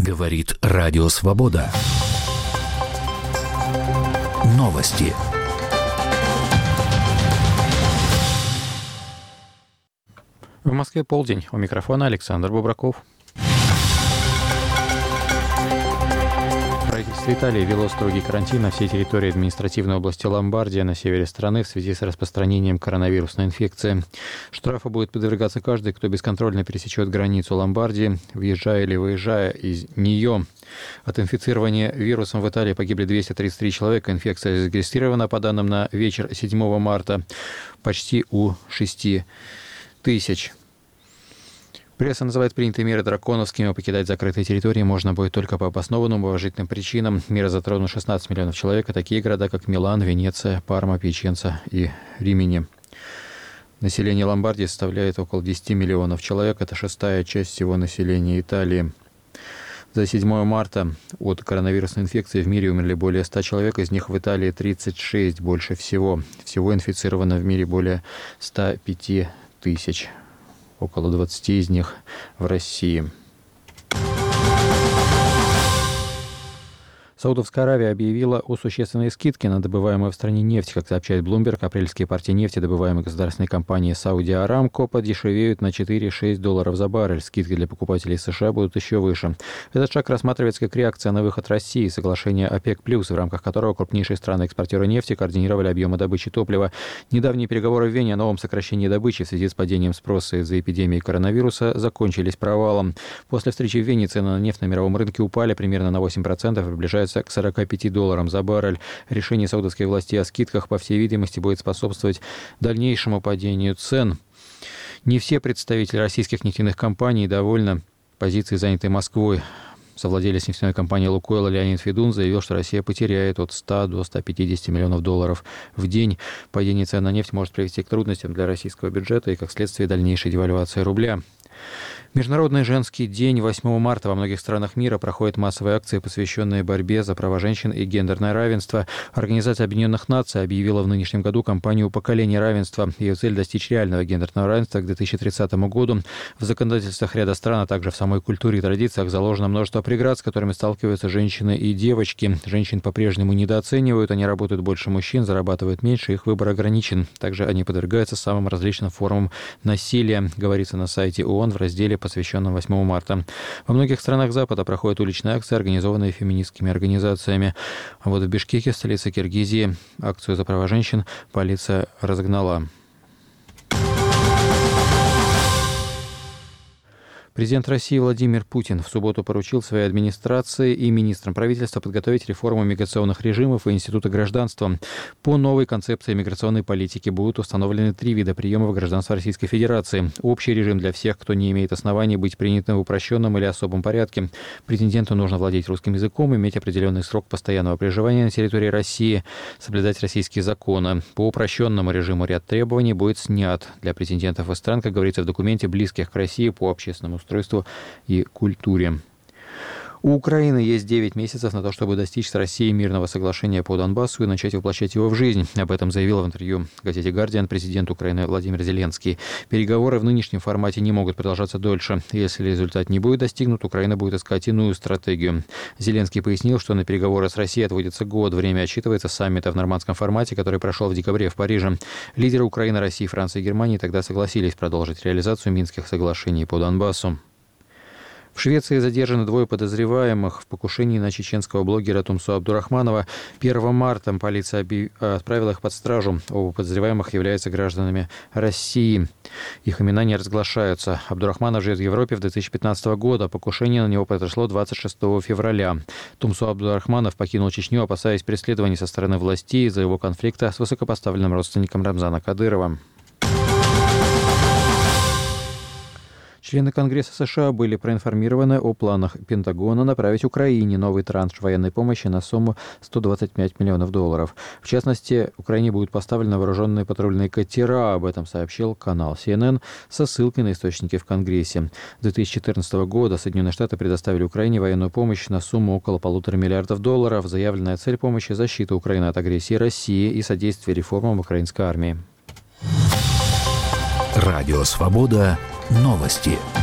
Говорит Радио Свобода. Новости. В Москве полдень. У микрофона Александр Бубраков. Правительство Италии ввело строгий карантин на всей территории административной области Ломбардия на севере страны в связи с распространением коронавирусной инфекции. Штрафу будет подвергаться каждый, кто бесконтрольно пересечет границу Ломбардии, въезжая или выезжая из нее. От инфицирования вирусом в Италии погибли 233 человека. Инфекция зарегистрирована, по данным на вечер 7 марта, почти у 6 тысяч. Пресса называет принятые меры драконовскими, а покидать закрытые территории можно будет только по обоснованным уважительным причинам. Меры затронут 16 миллионов человек, а такие города, как Милан, Венеция, Парма, Пьяченца и Римини. Население Ломбардии составляет около 10 миллионов человек. Это шестая часть всего населения Италии. За 7 марта от коронавирусной инфекции в мире умерли более 100 человек, из них в Италии 36, больше всего. Всего инфицировано в мире более 105 тысяч. Около 20 из них в России. Саудовская Аравия объявила о существенной скидке на добываемую в стране нефть. Как сообщает Bloomberg, апрельские партии нефти, добываемой государственной компанией Saudi Aramco, подешевеют на $4-6 за баррель. Скидки для покупателей США будут еще выше. Этот шаг рассматривается как реакция на выход России из соглашения ОПЕК+, в рамках которого крупнейшие страны-экспортеры нефти координировали объемы добычи топлива. Недавние переговоры в Вене о новом сокращении добычи в связи с падением спроса из-за эпидемии коронавируса закончились провалом. После встречи в Вене цены на нефть на мировом рынке упали примерно на 8% и приближаются к $45 за баррель. Решение саудовских властей о скидках, по всей видимости, будет способствовать дальнейшему падению цен. Не все представители российских нефтяных компаний довольны позицией, занятой Москвой. Совладелец нефтяной компании «Лукойл» Леонид Федун заявил, что Россия потеряет от 100 до 150 миллионов долларов в день. Падение цен на нефть может привести к трудностям для российского бюджета и, как следствие, дальнейшей девальвации рубля. Международный женский день 8 марта во многих странах мира проходят массовые акции, посвященные борьбе за права женщин и гендерное равенство. Организация Объединенных Наций объявила в нынешнем году кампанию «Поколение равенства». Ее цель – достичь реального гендерного равенства к 2030 году. В законодательствах ряда стран, а также в самой культуре и традициях заложено множество преград, с которыми сталкиваются женщины и девочки. Женщин по-прежнему недооценивают, они работают больше мужчин, зарабатывают меньше, их выбор ограничен. Также они подвергаются самым различным формам насилия, говорится на сайте ООН в разделе, посвященном 8 марта. Во многих странах Запада проходят уличные акции, организованные феминистскими организациями. А вот в Бишкеке, столице Киргизии, акцию за права женщин полиция разогнала. Президент России Владимир Путин в субботу поручил своей администрации и министрам правительства подготовить реформу миграционных режимов и института гражданства. По новой концепции миграционной политики будут установлены 3 вида приема в гражданство Российской Федерации. Общий режим для всех, кто не имеет оснований быть принятым в упрощенном или особом порядке. Претенденту нужно владеть русским языком, иметь определенный срок постоянного проживания на территории России, соблюдать российские законы. По упрощенному режиму ряд требований будет снят для претендентов из стран, как говорится в документе, близких к России по общественному устройству и культуре. У Украины есть 9 месяцев на то, чтобы достичь с Россией мирного соглашения по Донбассу и начать воплощать его в жизнь. Об этом заявил в интервью газете «Гардиан» президент Украины Владимир Зеленский. Переговоры в нынешнем формате не могут продолжаться дольше. Если результат не будет достигнут, Украина будет искать иную стратегию. Зеленский пояснил, что на переговоры с Россией отводится год. Время отсчитывается с саммита в нормандском формате, который прошел в декабре в Париже. Лидеры Украины, России, Франции и Германии тогда согласились продолжить реализацию Минских соглашений по Донбассу. В Швеции задержаны 2 подозреваемых в покушении на чеченского блогера Тумсо Абдурахманова. 1 марта полиция отправила их под стражу. Оба подозреваемых являются гражданами России. Их имена не разглашаются. Абдурахманов живет в Европе с 2015 года. Покушение на него произошло 26 февраля. Тумсо Абдурахманов покинул Чечню, опасаясь преследований со стороны властей из-за его конфликта с высокопоставленным родственником Рамзана Кадырова. Члены Конгресса США были проинформированы о планах Пентагона направить Украине новый транш военной помощи на сумму $125 миллионов. В частности, Украине будут поставлены вооруженные патрульные катера. Об этом сообщил канал CNN со ссылкой на источники в Конгрессе. С 2014 года Соединенные Штаты предоставили Украине военную помощь на сумму около $1,5 миллиарда. Заявленная цель помощи – защита Украины от агрессии России и содействие реформам украинской армии. Радио «Свобода». Новости.